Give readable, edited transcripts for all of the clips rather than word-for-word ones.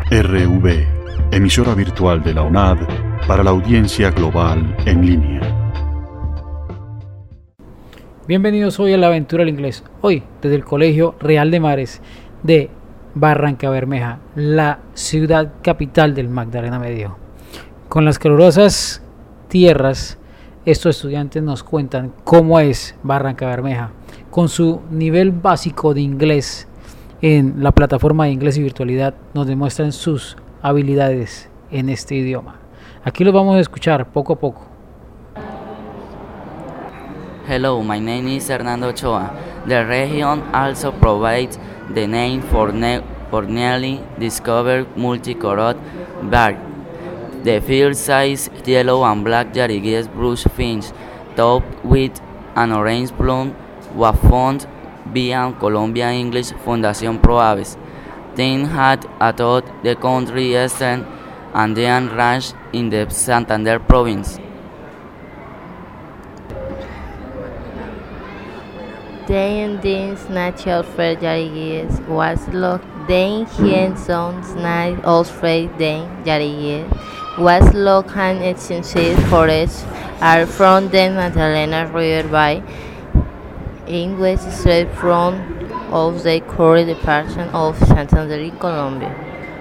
RV, emisora virtual de la UNAD para la audiencia global en línea. Bienvenidos hoy a la aventura del inglés. Hoy desde el Colegio Real de Mares de Barrancabermeja, la ciudad capital del Magdalena Medio. Con las calurosas tierras, estos estudiantes nos cuentan cómo es Barrancabermeja, con su nivel básico de inglés en la plataforma de inglés y virtualidad. Nos demuestran sus habilidades en este idioma. Aquí los vamos a escuchar poco a poco. Hello, my name is Hernando Ochoa. The region also provides the name for newly discovered multicolored bird. The fair-sized yellow and black Yarigues brush finch, topped with an orange plume, was found via Colombia English Fundación Pro Aves. Then had atop the country eastern Andean ranch in the Santander province. Day's natural fair Yarigues was located. Henson's night Osfrey Yarigues was located in extensive forests are from the Magdalena River by in west straight from of the current department of Santander in Colombia.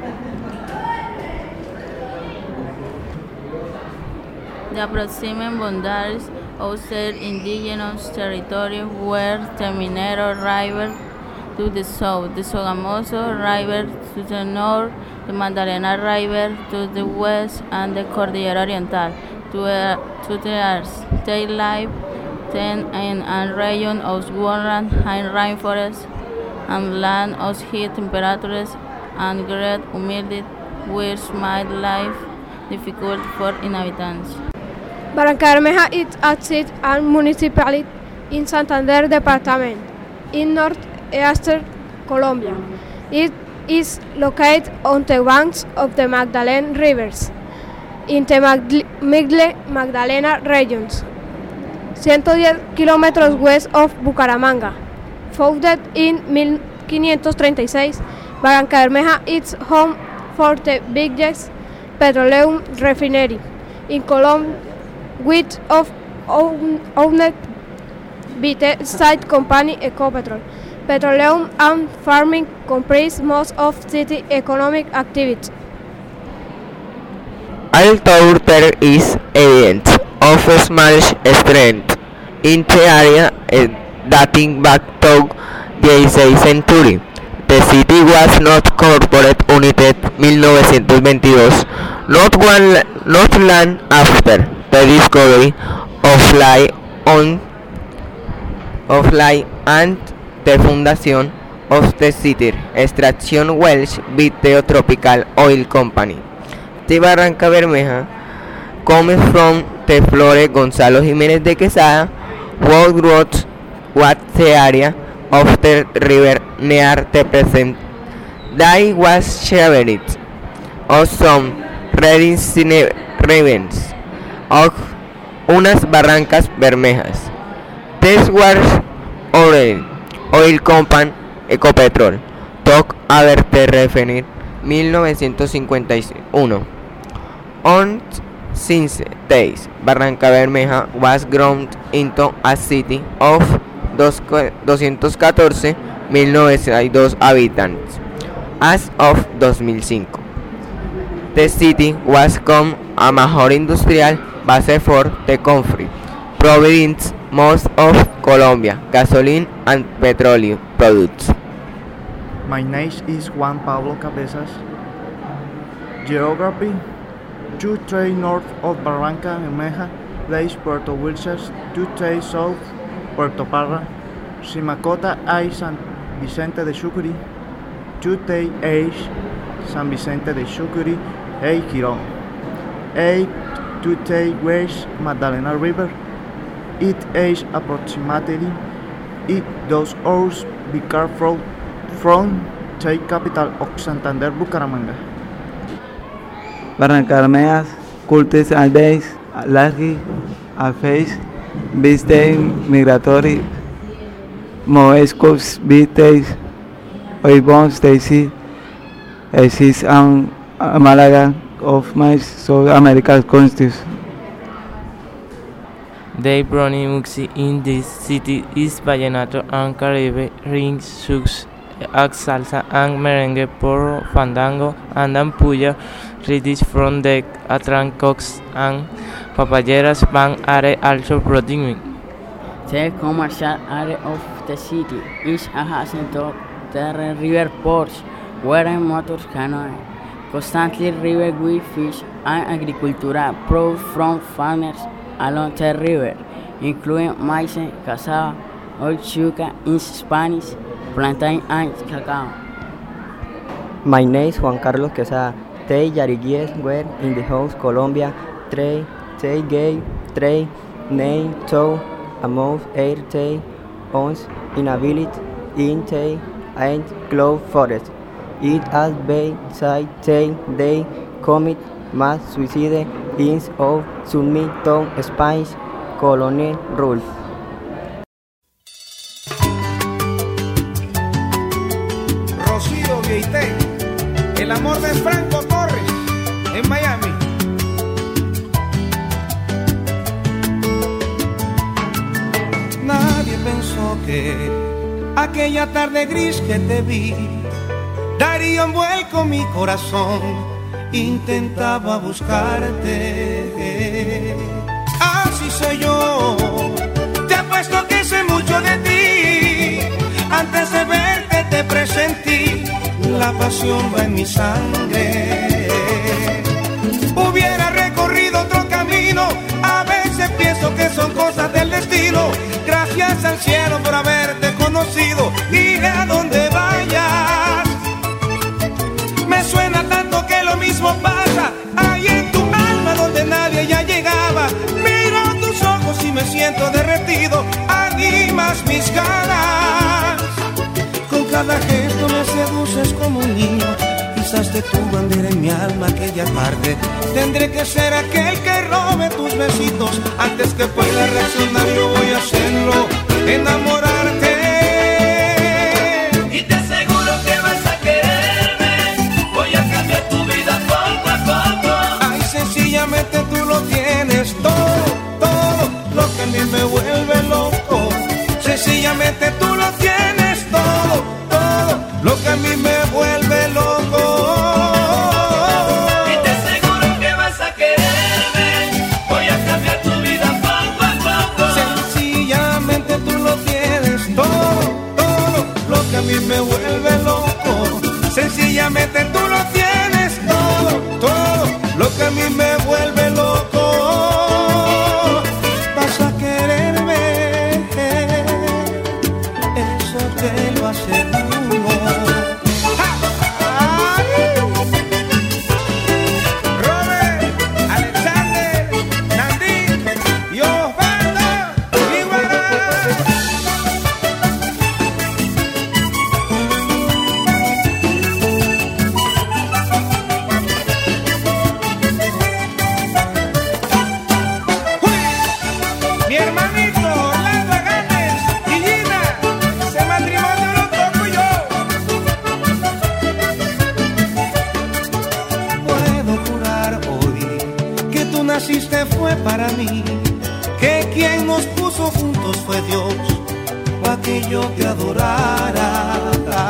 The approximate boundaries of the indigenous territory were Terminero River to the south, the Sogamoso River to the north, the Magdalena River to the west, and the Cordillera Oriental to the east. They live in a region of woodland, high rainforests, and land of high temperatures and great humidity, which made life difficult for inhabitants. Barrancabermeja is a city and municipality in Santander Department, in northeastern Colombia. It is located on the banks of the Magdalena rivers, in the Magdalena regions, 110 kilómetros west of Bucaramanga. Founded in 1536, Barrancabermeja is home for the biggest petroleum refinery in Colombia, which owned by the state company Ecopetrol. Petroleum and farming comprise most of city economic activity. Although there is evidence of small strength in the area dating back to the 16th century, the city was not corporate united 1922, not long after the discovery of light and the foundation of the city extraction wells by the Tropical Oil Company. The Barrancabermeja comes from the Flores Gonzalo Jiménez de Quesada, who wrote what the area of the river near the present day was shared of some ravens of unas barrancas bermejas. This was Oil Company Ecopetrol took over the refinery 1951. On since days, Barrancabermeja was grown into a city of 214,902 habitantes as of 2005. The city was become a major industrial base for the country, providing most of Colombia gasoline and petroleum products. My name is Juan Pablo Cabezas. Geography: 2 north of Barrancabermeja lies Puerto Wilches, 2 south Puerto Parra, Simacota y San Vicente de Chucurí, 2 east San Vicente de Chucurí y Girón, 2 west Magdalena River. It is approximately 2 hours by car from the capital of Santander, Bucaramanga. Barrancabermeja cultivates a days largely a face visite migratory moescos vistes oibons daisy exist and Malaga of my South American countries. They brownie muxi in this city is vallenato and caribe ring sugs, salsa and merengue, porro, fandango and ampulla, reddish from the atrancos and papayeras bank are also producing. The commercial area of the city is adjacent to the river ports, where motors canoe constantly river with fish and agricultural products from farmers along the river, including maize, cassava, oil sugar in Spanish, plantain and cacao. My name is Juan Carlos Quesada. They Yarigues were in the house Colombia. They gave 3 names to among 8 ons inability in the and clove forest. It has been said they commit mass suicide in of submit to Spanish colonial rule. Rocío Vieité, el amor de Franco Torres en Miami. Nadie pensó que aquella tarde gris que te vi daría un vuelco mi corazón. Intentaba buscarte. Así soy yo. Te apuesto que sé mucho de ti. Antes de verte te presentí. La pasión va en mi sangre. Hubiera recorrido otro camino. A veces pienso que son cosas del destino. Gracias al cielo por haberte conocido. Iré a donde vayas. Me suena tanto que lo mismo pasa ahí en tu alma donde nadie ya llegaba. Miro tus ojos y me siento derretido. Animas mis ganas. Con cada gesto me seduces como un niño. Pisaste tu bandera en mi alma aquella tarde. Tendré que ser aquel que robe tus besitos. Antes que pueda reaccionar yo voy a hacerlo. Enamorarte. Y te aseguro que vas a quererme. Voy a cambiar tu vida poco a poco. Ay, sencillamente tú lo tienes todo, todo lo que a mí me vuelve loco. Sencillamente tú lo tienes todo, todo lo que a mí me vuelve loco. Y te aseguro que vas a quererme. Voy a cambiar tu vida poco a poco. Sencillamente tú lo tienes todo, todo lo que a mí me vuelve loco. Sencillamente tú lo tienes todo, todo lo que a mí me vuelve loco. Vas a quererme, eso te lo aseguro. Robert, Alexander, Nandín y Osvaldo Iguara. Mi hermanito Orlando Aganes y Gina, ese matrimonio lo toco yo. Puedo jurar hoy que tú naciste fue para mí, que quien nos puso juntos fue Dios, para que yo te adorara.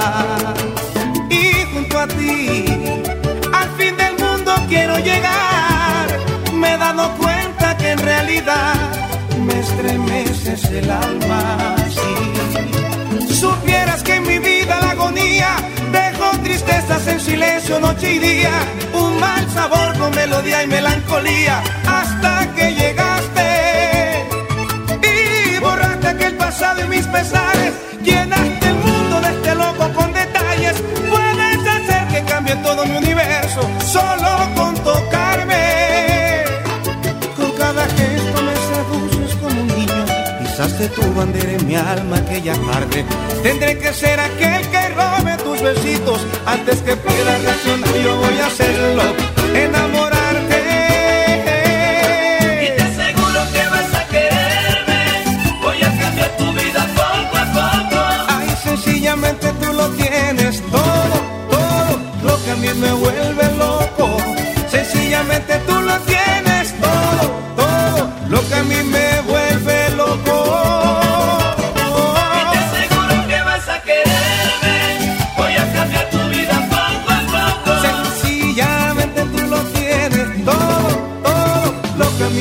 Y junto a ti, al fin del mundo quiero llegar. Me he dado cuenta que en realidad me estremeces el alma, sí. Supieras que en mi vida la agonía dejó tristezas en silencio noche y día, un mal sabor con melodía y melancolía, hasta que llegaste y borraste aquel pasado y mis pesares. Llenaste el mundo de este loco con detalles. Puedes hacer que cambie todo mi universo solo con tocarme. Con cada gesto me seduces como un niño. Pisaste tu bandera en mi alma aquella tarde. Tendré que ser aquel que robe tus besitos. Antes que pueda reaccionar yo voy a hacerlo. Enamorarte. Y te aseguro que vas a quererme. Voy a cambiar tu vida poco a poco. Ay, sencillamente tú lo tienes todo, todo lo que a mí me vuelve loco.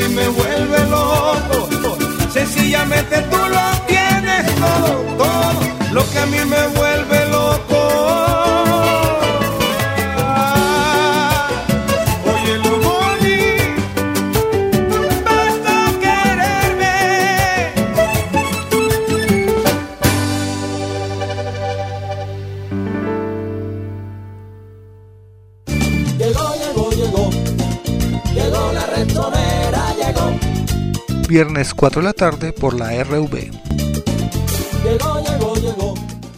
mí me vuelve loco. Sencillamente tú lo tienes todo, todo lo que a mí me vuelve loco. Viernes 4 de la tarde por la RV. Llegó.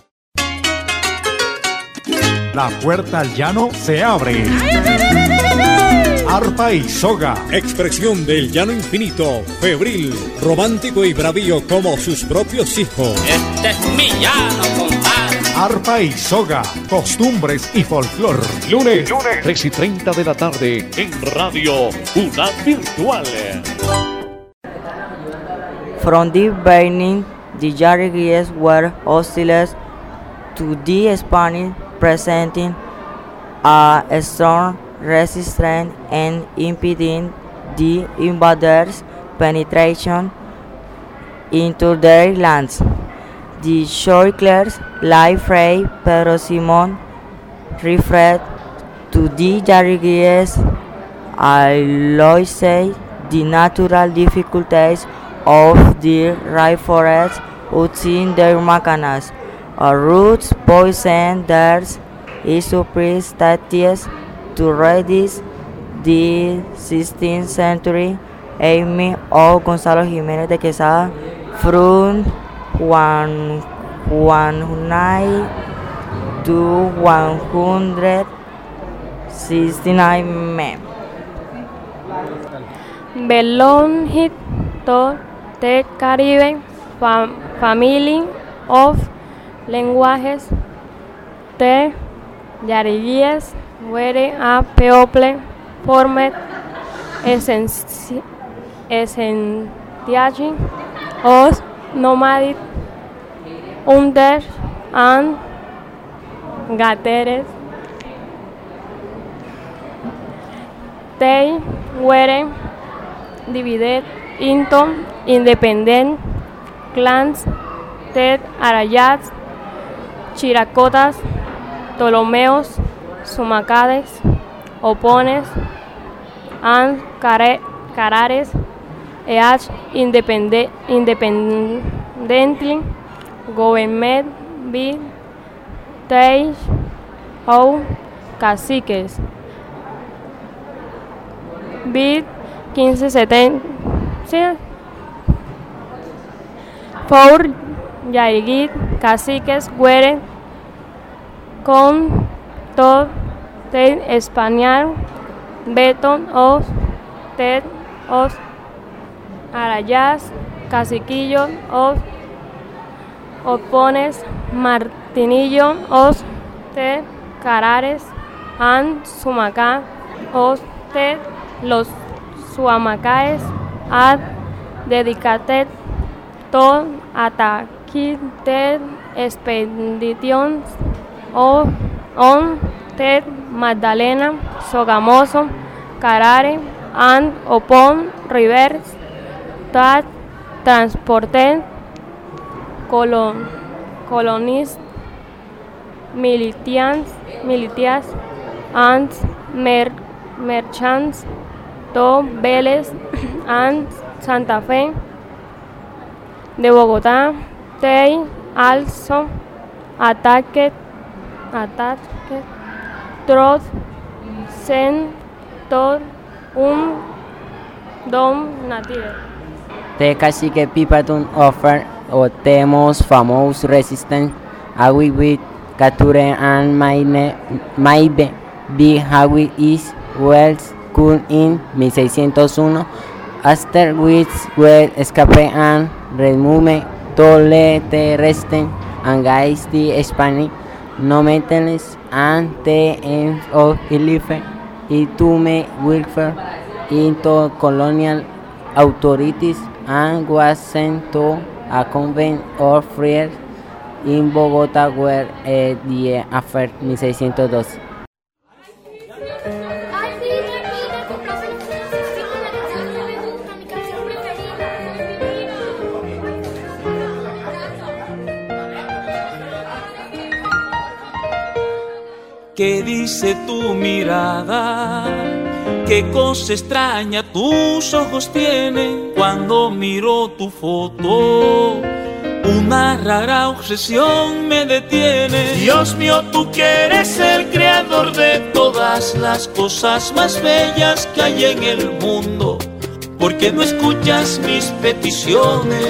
La puerta al llano se abre. Arpa y soga. Expresión del llano infinito, febril, romántico y bravío como sus propios hijos. Este es mi llano, compadre. Arpa y soga, costumbres y folclor. Lunes 3:30 de la tarde en Radio UNAD Virtual. From the beginning, the Yarigues were hostile to the Spanish, presenting a strong resistance and impeding the invaders' penetration into their lands. The chroniclers like Fray Pedro Simón referred to the Yarigues alongside the natural difficulties of the rainforest within their Macanas. Roots poison theirs is superstitious to reduce the 16th century Amy O. Gonzalo Jiménez de Quesada from 109 to 169 men. Belonging to the Caribbean family of languages, the Yarigues were a people formed essentially of nomadic hunters and gatherers. They were divided into independent clans, the Arayats, Chiracotas, Ptolomeos, Sumacades, Opones, and Carares, each independently governed by their own caciques. By 1570, four Yarigues caciques were con todo the Spaniard Beton of the of Arayas, Caciquillo of Opones, Martinillo of the Carares, and Sumacá of the los Suamacaes are dedicated to attacking the expeditions on the Magdalena, Sogamoso, Carare, and upon rivers that transported colonists, militias, and merchants to Vélez and Santa Fe de Bogotá. They also attacked through sent to Dom native. The cacique people offer the most famous resistance with capture and maybe be how it is Wells cool in 1601, after which were escape and remove tolle the resistance against the Spanish nomads and the end of life to make welfare into colonial authorities and was sent to a convent of friars in Bogotá where the after 1602. ¿Qué dice tu mirada? Qué cosa extraña tus ojos tienen cuando miro tu foto. Una rara obsesión me detiene. Dios mío, tú que eres el creador de todas las cosas más bellas que hay en el mundo, ¿por qué no escuchas mis peticiones?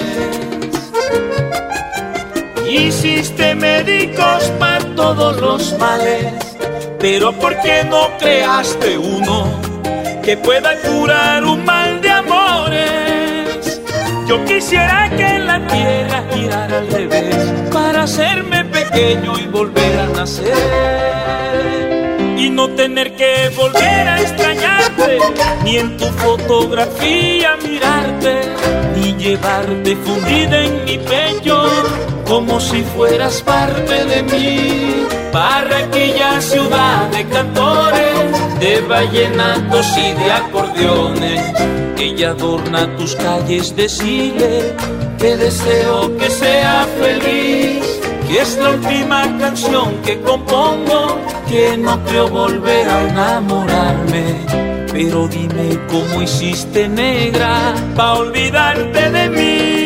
Hiciste médicos para todos los males, pero ¿por qué no creaste uno que pueda curar un mal de amores? Yo quisiera que la tierra girara al revés para hacerme pequeño y volver a nacer, y no tener que volver a extrañarte, ni en tu fotografía mirarte, ni llevarte fundida en mi pecho como si fueras parte de mí. Barranquilla, ciudad de cantores, de vallenatos y de acordeones, ella adorna tus calles, decile que deseo que sea feliz, que es la última canción que compongo, que no creo volver a enamorarme. Pero dime cómo hiciste, negra, pa' olvidarte de mí.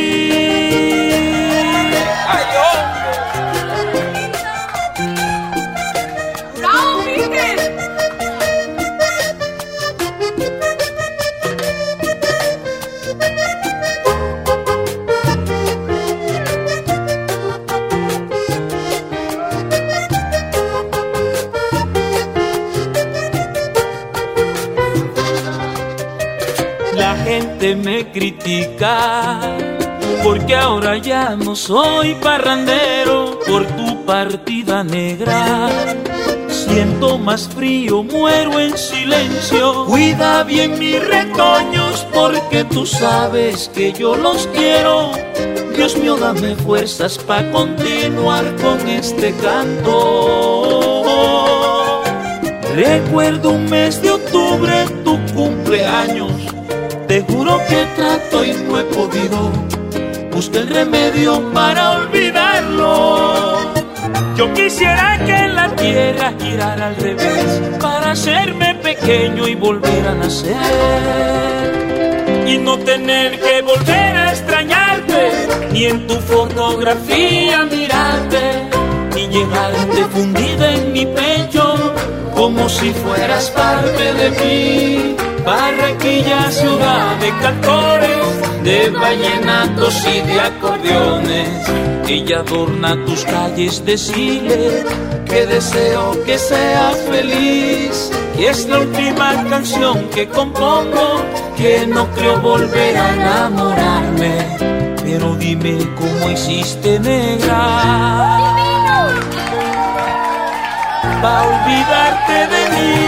La gente me critica porque ahora ya no soy parrandero por tu partida, negra. Siento más frío, muero en silencio. Cuida bien mis retoños porque tú sabes que yo los quiero. Dios mío, dame fuerzas para continuar con este canto. Recuerdo un mes de octubre, tu cumpleaños. Te juro que trato y no he podido. Busqué el remedio para olvidarlo. Yo quisiera que la tierra girara al revés para hacerme pequeño y volver a nacer, y no tener que volver a extrañarte, ni en tu fotografía mirarte, ni llevarte fundida en mi pecho como si fueras parte de mí. Barranquilla, ciudad de cantores, de vallenatos y de acordeones, ella adorna tus calles, decile que deseo que seas feliz, y es la última canción que compongo, que no creo volver a enamorarme. Pero dime cómo hiciste, negra, pa' olvidarte de mí.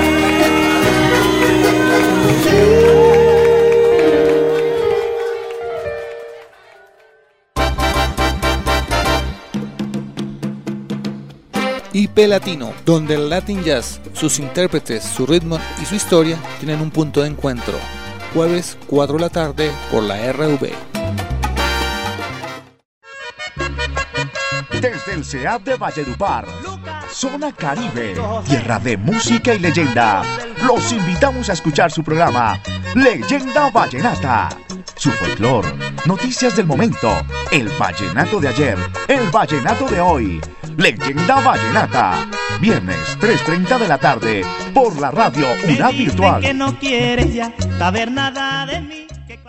IP Latino, donde el Latin Jazz, sus intérpretes, su ritmo y su historia tienen un punto de encuentro. Jueves 4 de la tarde por la RV. Desde el CEAP de Valledupar, Zona Caribe, tierra de música y leyenda, los invitamos a escuchar su programa Leyenda Vallenata. Su folclor, noticias del momento, el vallenato de ayer, el vallenato de hoy. Leyenda Vallenata, viernes 3:30 de la tarde por la radio UNAD Virtual. Que no quieres ya saber nada de mí.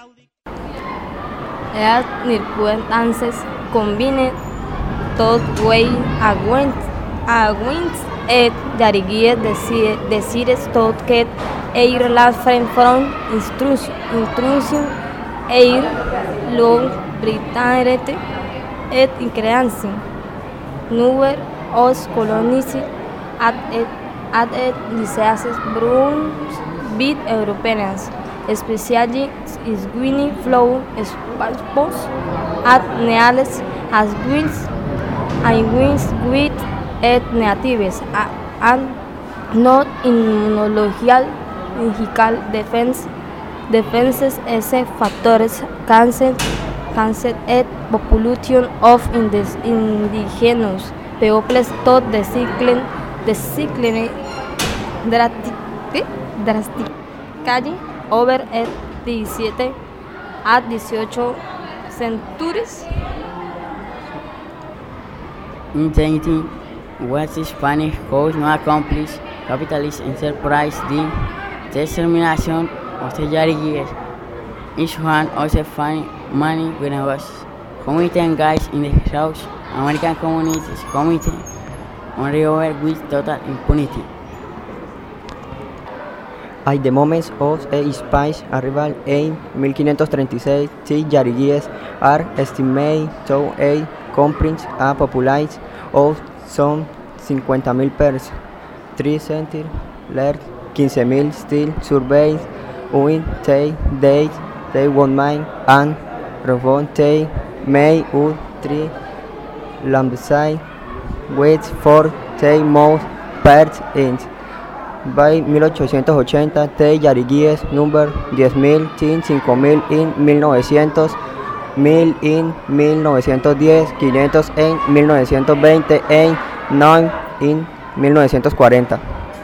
Eat nircuentances combine tot way agüent et dariguies decires tot que eir las front intrusion eir long britanete et increancy nuber os colonici ad et liceaces bruns bit europeans, especially is Winnie flow spalpos ad neales as wills and wins with et natives and not immunological defenses esse factores cancer et population of indigenous peoples tot deciclen decline drastically over at 17 at 18 centuries. In 19, West Spanish could not accomplish capitalist enterprise the determination of the Yarigues. Each one also find money when I was committee engaged in the South American Communities Committee on River with total impunity. At the moment of a Spanish arrival in 1536, the Yarigues are estimated to a comprise a population of some 50,000 persons. 3 centuries later, 15,000 still survived in the days they one man and reform they made out 3 landside with 4 the most parts in. By 1880, the Yarigues number 10,000, 5,000 en 1900, 1,000 en 1910, 500 en 1920 y 9 en 1940.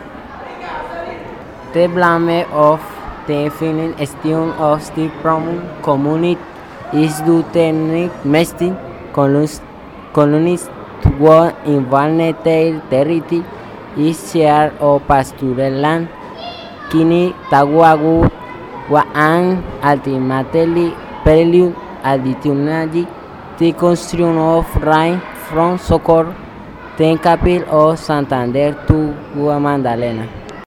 The blame of the final extinction of the community is due to domestic colonists who invaded their territory is share of pastoral land. Kini Tawagu and ultimately prelude additionally the construction of rain from Socorro, the capital of Santander to Guamandalena.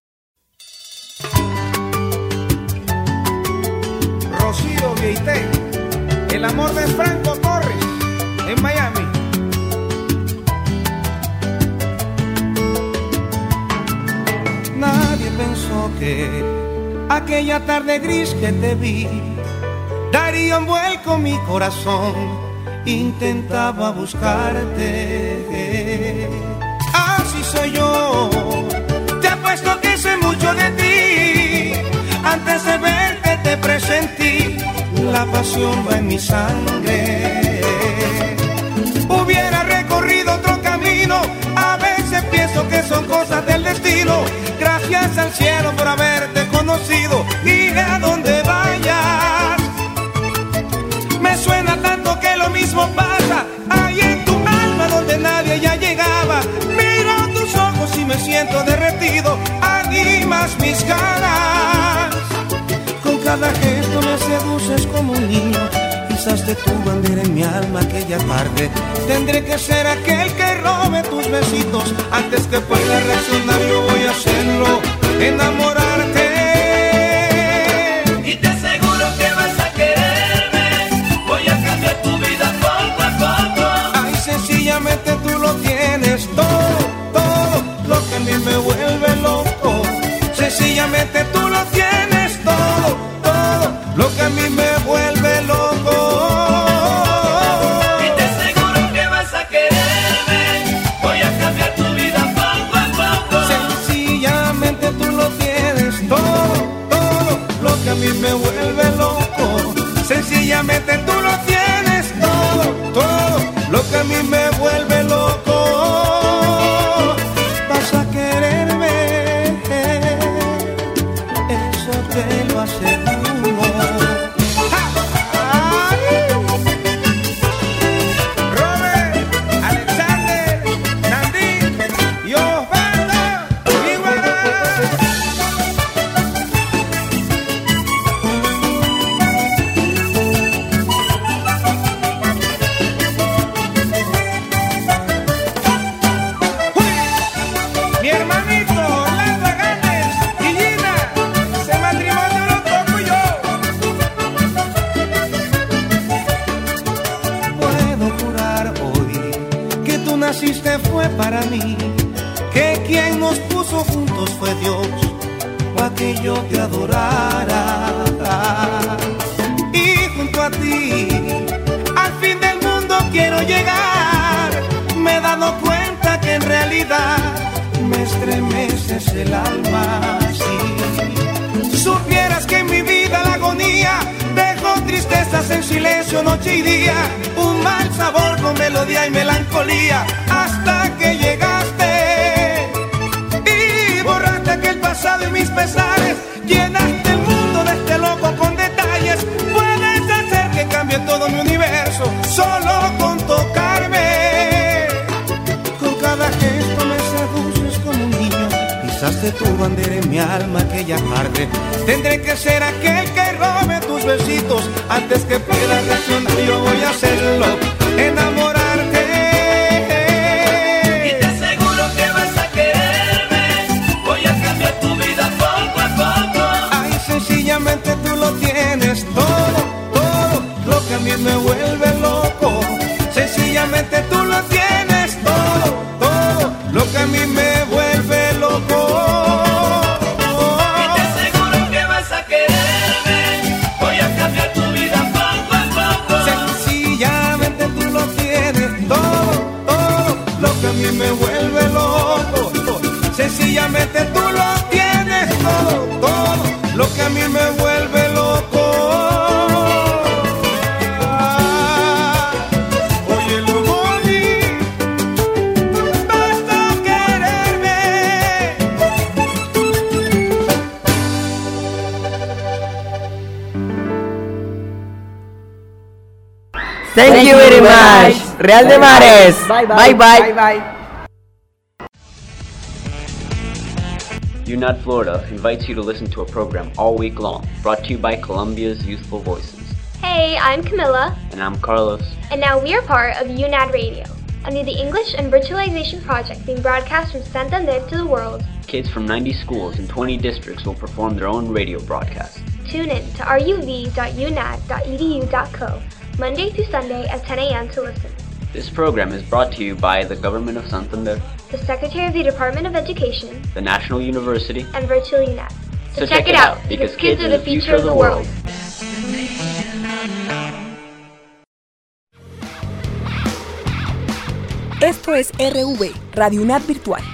Rocío Vieité, el amor de Franco Torres, en Miami. Nadie pensó que aquella tarde gris que te vi daría un vuelco mi corazón. Intentaba buscarte. Así soy yo. Te apuesto que sé mucho de ti. Antes de verte te presentí. La pasión va en mi sangre. Hubiera recorrido otro camino. A veces pienso que son cosas del destino. Gracias al cielo por haberte conocido. Y a donde vayas me suena tanto que lo mismo pasa. Ahí en tu alma donde nadie ya llegaba. Miro tus ojos y me siento derretido. Animas mis ganas. Con cada gesto me seduces como un niño. Izaste tu bandera en mi alma aquella tarde. Tendré que ser aquel que robe tus besitos. Antes que pueda reaccionar yo voy a hacerlo. Enamorarte. Y te aseguro que vas a quererme. Voy a cambiar tu vida poco a poco. Ay, sencillamente tú lo tienes todo, todo lo que a mí me vuelve loco. Sencillamente tú lo tienes todo, todo lo que a mí me vuelve loco. Y te aseguro que vas a quererme. Voy a cambiar tu vida poco a poco. Sencillamente tú lo tienes todo, todo lo que a mí me vuelve loco. Sencillamente tú lo tienes todo, todo lo que a mí me vuelve loco. Vas a quererme, eso te lo aseguro. Fue para mí, que quien nos puso juntos fue Dios, para que yo te adorara. Y junto a ti, al fin del mundo quiero llegar. Me he dado cuenta que en realidad me estremeces el alma. Si supieras que en mi vida la agonía dejo tristezas en silencio noche y día, un mal sabor con melodía y melancolía, hasta que llegaste alzaste tu bandera en mi alma que ya arde. Tendré que ser aquel que robe tus besitos antes que pueda reaccionar. Yo voy a hacerlo, enamorarte. Y te aseguro que vas a quererme. Voy a cambiar tu vida poco a poco. Ay, sencillamente tú lo tienes todo, todo lo que a mí me vuelve loco. Sencillamente tú lo tienes todo, todo lo que a mí me vuelve loco. Y te aseguro que vas a quererme. Voy a cambiar tu vida poco a poco. Sencillamente tú lo tienes todo, todo lo que a mí me vuelve loco. Sencillamente tú lo tienes todo, todo lo que a mí me vuelve loco. Thank you very much. Real de Mares. Bye bye. UNAD Florida invites you to listen to a program all week long, brought to you by Columbia's Youthful Voices. Hey, I'm Camilla. And I'm Carlos. And now we are part of UNAD Radio, a new English and virtualization project being broadcast from Santander to the world. Kids from 90 schools and 20 districts will perform their own radio broadcast. Tune in to ruv.unad.edu.co Monday through Sunday at 10 a.m. to listen. This program is brought to you by the Government of Santander, the Secretary of the Department of Education, the National University, and Virtual UNAD. So check it out, because kids are the future of the world. Esto es RV, Radio UNAD Virtual.